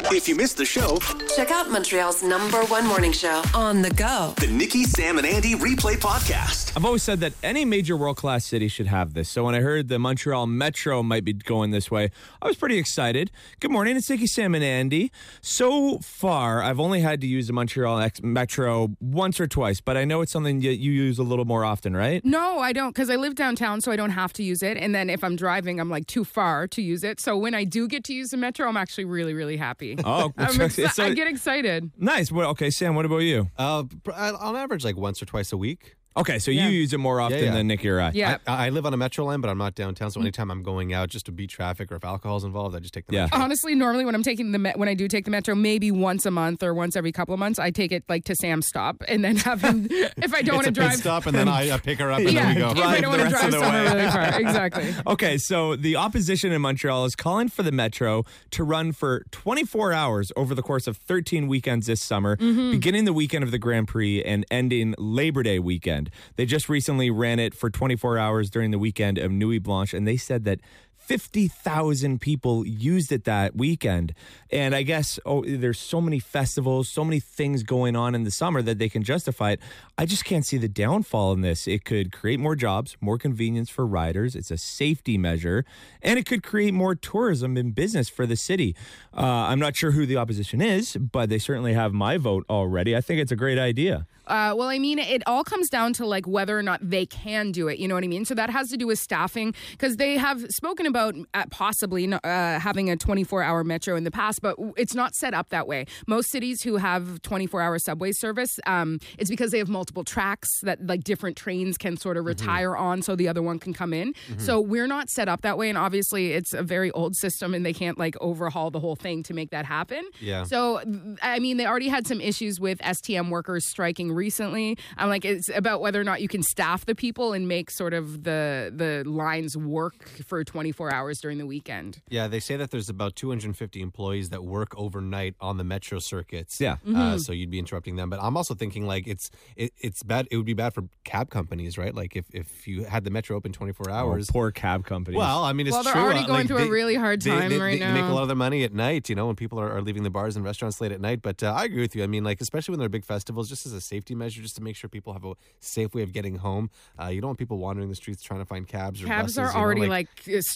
If you missed the show, check out Montreal's #1 morning show on the go. The Nikki, Sam, and Andy Replay Podcast. I've always said that any major world-class city should have this. So when I heard the Montreal Metro might be going this way, I was pretty excited. Good morning, it's Nikki, Sam, and Andy. So far, I've only had to use the Montreal Metro once or twice, but I know it's something that you use a little more often, right? No, I don't, because I live downtown, so I don't have to use it. And then if I'm driving, I'm like too far to use it. So when I do get to use the Metro, I'm actually really, really happy. Oh, I get excited. Nice. Well, okay, Sam, what about you? On average, like once or twice a week. Okay, so you use it more often than Nicky or I. Yeah. I live on a Metro line, but I'm not downtown, so anytime I'm going out just to beat traffic or if alcohol's involved, I just take the Metro. Honestly, normally when I do take the Metro, maybe once a month or once every couple of months, I take it like to Sam's stop and then have him, if I don't want to drive. Pit stop and then I pick her up and then we go. If I don't want to drive somewhere really far. Exactly. Okay, so the opposition in Montreal is calling for the Metro to run for 24 hours over the course of 13 weekends this summer, beginning the weekend of the Grand Prix and ending Labor Day weekend. They just recently ran it for 24 hours during the weekend of Nuit Blanche, and they said that 50,000 people used it that weekend. And I guess there's so many festivals, so many things going on in the summer that they can justify it. I just can't see the downfall in this. It could create more jobs, more convenience for riders. It's a safety measure, and it could create more tourism and business for the city. I'm not sure who the opposition is, but they certainly have my vote already. I think it's a great idea. Well, I mean, it all comes down to like whether or not they can do it. You know what I mean? So that has to do with staffing, because they have spoken about possibly having a 24-hour Metro in the past, but it's not set up that way. Most cities who have 24-hour subway service, it's because they have multiple tracks that like different trains can sort of retire on so the other one can come in. So we're not set up that way, and obviously it's a very old system and they can't like overhaul the whole thing to make that happen. Yeah. So, I mean, they already had some issues with STM workers striking recently. I'm like, it's about whether or not you can staff the people and make sort of the lines work for 24 hours during the weekend. Yeah, they say that there's about 250 employees that work overnight on the Metro circuits. Yeah. So you'd be interrupting them. But I'm also thinking like it's bad. It would be bad for cab companies, right? Like if you had the Metro open 24 hours. Poor cab companies. Well, I mean, it's they're true. already going through a really hard time right now. They make a lot of their money at night, you know, when people are leaving the bars and restaurants late at night. But I agree with you. I mean, like, especially when they're big festivals, just as a safety measure, just to make sure people have a safe way of getting home. You don't want people wandering the streets trying to find cabs or Cabs buses. are already like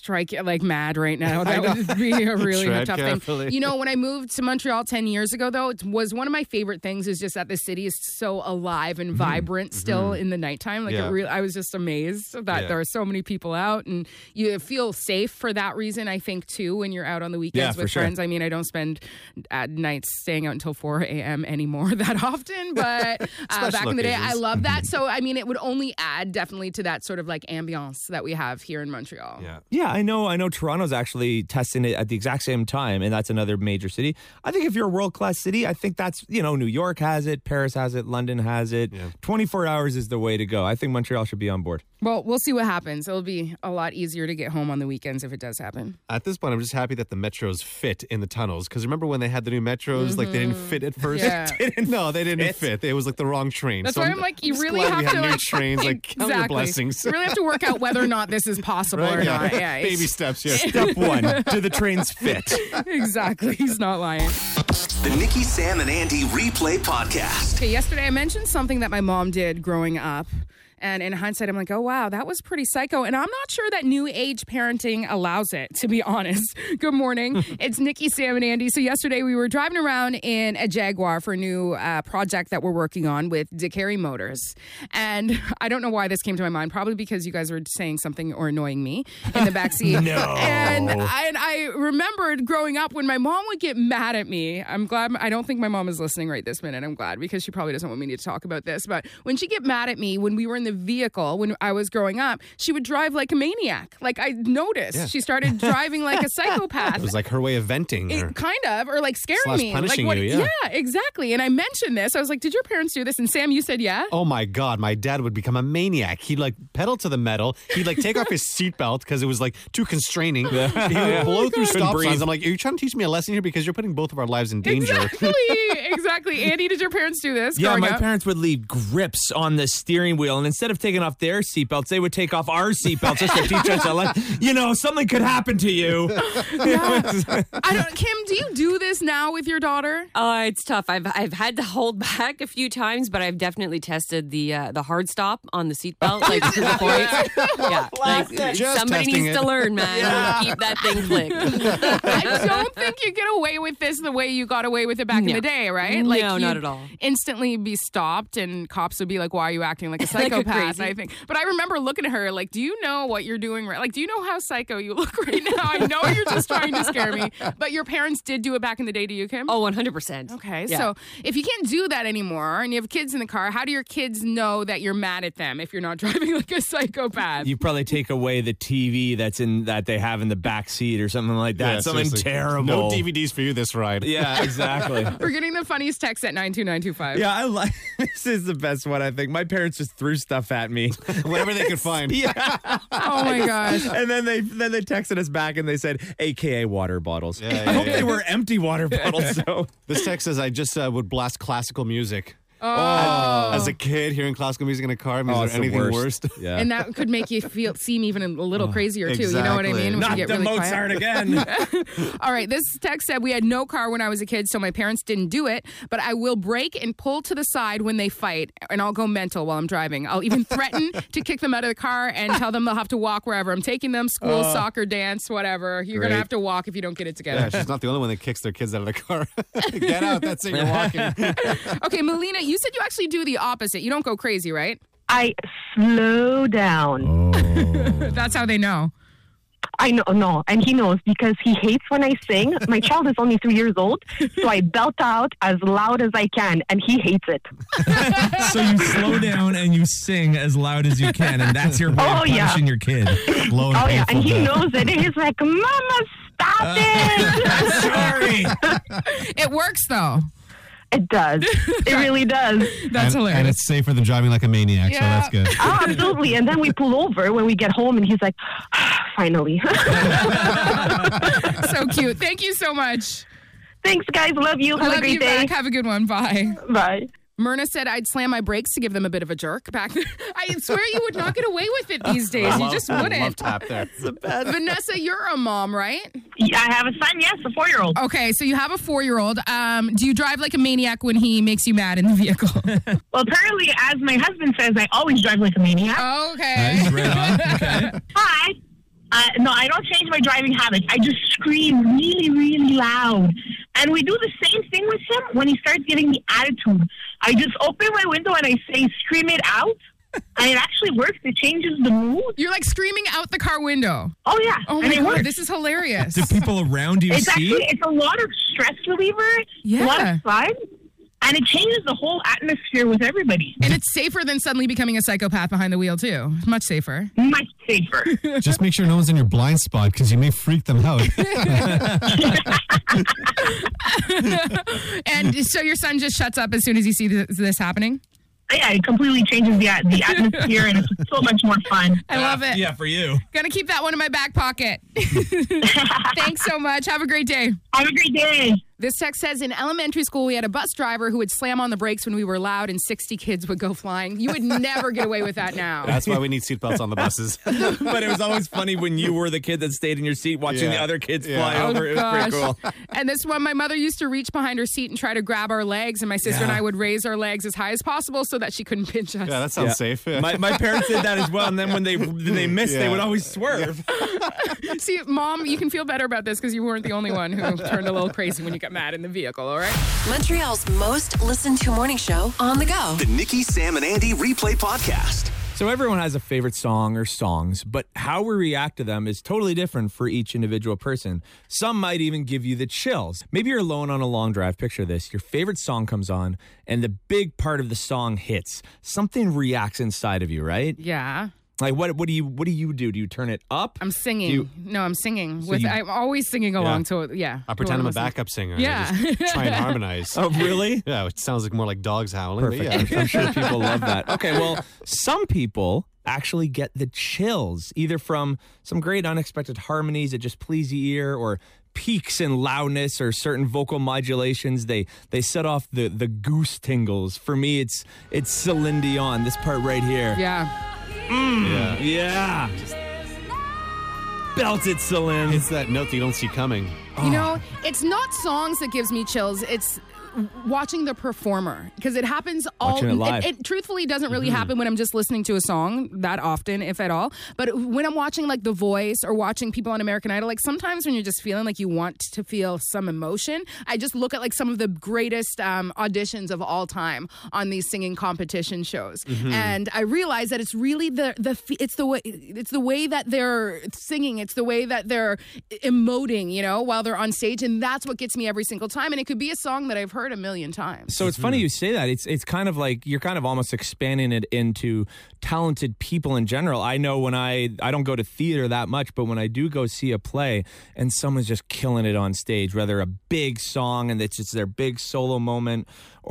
mad right now. That would be a really tough thing. You know, when I moved to Montreal 10 years ago, though, it was one of my favorite things is just that the city is so alive and vibrant still in the nighttime. Like, I was just amazed that there are so many people out, and you feel safe for that reason, I think, too, when you're out on the weekends with friends. I mean, I don't spend at nights staying out until 4 a.m. anymore that often, but back in the day, I love that. So, I mean, it would only add definitely to that sort of like ambiance that we have here in Montreal. Yeah, I know Toronto's actually testing it at the exact same time, and that's another major city. I think if you're a world-class city, I think that's, New York has it, Paris has it, London has it. 24 hours is the way to go. I think Montreal should be on board. Well, we'll see what happens. It'll be a lot easier to get home on the weekends if it does happen. At this point, I'm just happy that the Metros fit in the tunnels, because remember when they had the new Metros, like they didn't fit at first? Yeah. No, they didn't fit. It was like the wrong train. That's why I'm like, you really have to new trains, like count your blessings. You really have to work out whether or not this is possible or not. Yeah, baby steps. Yeah. Step one: do the trains fit? Exactly. He's not lying. The Nikki, Sam, and Andy Replay Podcast. Okay, yesterday I mentioned something that my mom did growing up. And in hindsight, I'm like, oh, wow, that was pretty psycho. And I'm not sure that new age parenting allows it, to be honest. Good morning. It's Nikki, Sam, and Andy. So yesterday we were driving around in a Jaguar for a new project that we're working on with DeCarry Motors. And I don't know why this came to my mind. Probably because you guys were saying something or annoying me in the backseat. No. And I remembered growing up when my mom would get mad at me. I'm glad. I don't think my mom is listening right this minute. I'm glad, because she probably doesn't want me to talk about this. But when she'd get mad at me when we were in the vehicle when I was growing up, she would drive like a maniac. Like, I noticed she started driving like a psychopath. It was like her way of venting. Kind of, or like scaring me. Punishing like, you, yeah, exactly. And I mentioned this. I was like, did your parents do this? And Sam, you said yeah? Oh my God, my dad would become a maniac. He'd like pedal to the metal. He'd like take off his seatbelt because it was like too constraining. He would blow through stop signs. I'm like, are you trying to teach me a lesson here? Because you're putting both of our lives in danger. Exactly. Andy, did your parents do this? Yeah, my up? parents would leave grips on the steering wheel, and instead of taking off their seatbelts, they would take off our seatbelts just to teach us something could happen to you. Kim, do you do this now with your daughter? It's tough. I've had to hold back a few times, but I've definitely tested the hard stop on the seatbelt, like to the point. Yeah, like, somebody needs to learn, man. Keep that thing clicked. I don't think you get away with this the way you got away with it back in the day, right? Like, no, not at all. Instantly be stopped, and cops would be like, "Why are you acting like a psychopath?" I think. But I remember looking at her like, "Do you know what you're doing? Right? Like, do you know how psycho you look right now? I know you're just trying to scare me." But your parents did do it back in the day to you, Kim? Oh, 100%. Okay, so if you can't do that anymore, and you have kids in the car, how do your kids know that you're mad at them if you're not driving like a psychopath? You probably take away the TV that they have in the back seat or something like that. Something seriously. terrible. No DVDs for you this ride. Yeah, exactly. We're getting the funniest text at 92925. Yeah, I like this is the best one, I think. My parents just threw stuff at me. Whatever they could find. Yeah. Oh my gosh. And then they texted us back and they said, AKA water bottles. Yeah, I hope they were empty water bottles. So This text says, I just would blast classical music. Oh. As a kid, hearing classical music in a car, is it's there the anything worst. worse? Yeah. And that could make you seem even a little crazier too. You know what I exactly. mean? When Not you get the really Mozart quiet. again. All right, this text said we had no car when I was a kid, so my parents didn't do it, but I will brake and pull to the side when they fight, and I'll go mental while I'm driving. I'll even threaten to kick them out of the car and tell them they'll have to walk wherever I'm taking them, school, soccer, dance, whatever. You're going to Great. have to walk if you don't get it together. Yeah, she's not the only one that kicks their kids out of the car. Get out, that's it, you're walking. Okay, Melina, you said you actually do the opposite. You don't go crazy, right? I slow down. That's how they know. I know, no, and he knows because he hates when I sing. My child is only 3 years old, so I belt out as loud as I can, and he hates it. So you slow down and you sing as loud as you can, and that's your way of punishing your kid. Low and Oh, yeah, and painful he death. knows it. He's like, Mama, stop it. Sorry. It works, though. It does. It really does. That's hilarious. And it's safer than driving like a maniac, so that's good. Oh, absolutely. And then we pull over when we get home, and he's like, finally. So cute. Thank you so much. Thanks, guys. Love you. Have Love a great you day. back. Have a good one. Bye. Bye. Myrna said I'd slam my brakes to give them a bit of a jerk back there. I swear you would not get away with it these days. You just Love wouldn't. tap there. Vanessa, you're a mom, right? Yeah, I have a son, yes, a 4-year-old. Okay, so you have a 4-year-old. Do you drive like a maniac when he makes you mad in the vehicle? Well, apparently, as my husband says, I always drive like a maniac. Okay. Right on. Okay. But, no, I don't change my driving habits. I just scream really, really loud. And we do the same thing with him when he starts getting the attitude. I just open my window and I say, scream it out. And it actually works. It changes the mood. You're like screaming out the car window. Oh, yeah. Oh and my it God, works. this is hilarious. Do people around you see? It's a lot of stress reliever. Yeah. A lot of fun. And it changes the whole atmosphere with everybody. And it's safer than suddenly becoming a psychopath behind the wheel, too. Much safer. Much safer. Just make sure no one's in your blind spot because you may freak them out. And so your son just shuts up as soon as he sees this happening? Yeah, it completely changes the atmosphere, and it's so much more fun. I love it. Yeah, for you. Gonna keep that one in my back pocket. Thanks so much. Have a great day. Have a great day. This text says, in elementary school, we had a bus driver who would slam on the brakes when we were loud and 60 kids would go flying. You would never get away with that now. That's why we need seatbelts on the buses. But it was always funny when you were the kid that stayed in your seat watching the other kids fly over. It was pretty cool. And this one, my mother used to reach behind her seat and try to grab our legs, and my sister and I would raise our legs as high as possible so that she couldn't pinch us. Yeah, that sounds safe. Yeah. My parents did that as well, and then when they missed, they would always swerve. See, Mom, you can feel better about this because you weren't the only one who turned a little crazy when you got mad in the vehicle, all right? Montreal's most listened to morning show on the go. The Nikki, Sam, and Andy Replay Podcast. So everyone has a favorite song or songs, but how we react to them is totally different for each individual person. Some might even give you the chills. Maybe you're alone on a long drive. Picture this. Your favorite song comes on, and the big part of the song hits. Something reacts inside of you, right? Yeah. Like what do you do? Do you turn it up? I'm singing. I'm singing. So I'm always singing along to it. Yeah. I pretend I'm a listening. backup singer. Yeah. I just try and harmonize. Oh, really? Yeah, it sounds like more like dogs howling. Perfect. But yeah. I'm sure people love that. Okay, well, some people actually get the chills, either from some great unexpected harmonies that just please the ear, or peaks in loudness or certain vocal modulations, they set off the goose tingles. For me, it's Celine Dion. This part right here. Yeah. Just belt it, Celine. It's that note that you don't see coming. You know, it's not songs that gives me chills. It's watching the performer, because it happens Watching it live. It truthfully doesn't really happen when I'm just listening to a song that often, if at all. But when I'm watching like The Voice or watching people on American Idol, like sometimes when you're just feeling like you want to feel some emotion, I just look at like some of the greatest auditions of all time on these singing competition shows, and I realize that it's really it's the way that they're singing, it's the way that they're emoting, you know, while they're on stage, and that's what gets me every single time. And it could be a song that I've heard a million times. So it's funny you say that. It's kind of like you're kind of almost expanding it into talented people in general. I know when I don't go to theater that much, but when I do go see a play and someone's just killing it on stage, whether a big song and it's just their big solo moment,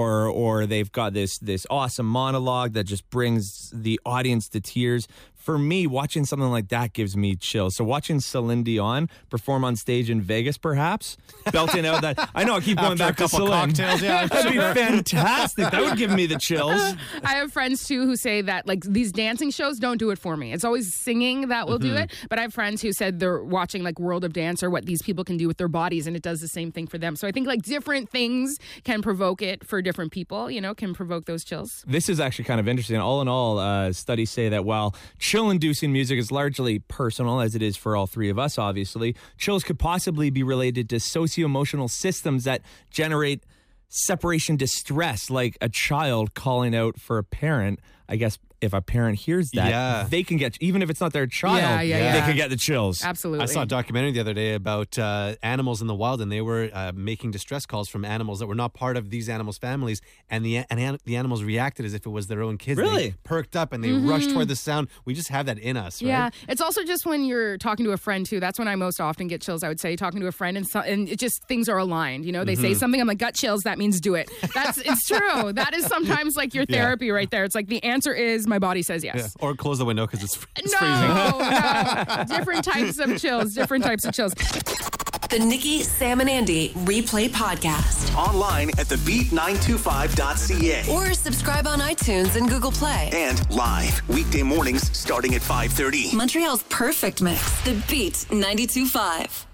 or they've got this awesome monologue that just brings the audience to tears. For me, watching something like that gives me chills. So watching Celine Dion perform on stage in Vegas, perhaps, belting out that... I know I keep going back to Celine. Cocktails, That'd be fantastic. That would give me the chills. I have friends, too, who say that, like, these dancing shows don't do it for me. It's always singing that will do it. But I have friends who said they're watching, like, World of Dance or what these people can do with their bodies, and it does the same thing for them. So I think, like, different things can provoke it for different people, you know, can provoke those chills. This is actually kind of interesting. All in all, studies say that while chill-inducing music is largely personal, as it is for all three of us, obviously, chills could possibly be related to socio-emotional systems that generate separation distress, like a child calling out for a parent. I guess if a parent hears that, they can get, even if it's not their child, they can get the chills. Absolutely. I saw a documentary the other day about animals in the wild, and they were making distress calls from animals that were not part of these animals' families, and the animals reacted as if it was their own kids. Really? They perked up and they rushed toward the sound. We just have that in us, right? Yeah. It's also just when you're talking to a friend, too. That's when I most often get chills, I would say, talking to a friend, and it just, things are aligned. You know, they say something, I'm like, gut chills, that means do it. It's true. That is sometimes like your therapy right there. It's like the answer is my body says yes. Yeah. Or close the window because it's freezing. No. Different types of chills. The Nikki, Sam, and Andy Replay Podcast. Online at thebeat925.ca. Or subscribe on iTunes and Google Play. And live weekday mornings starting at 5:30. Montreal's perfect mix. The Beat 92.5.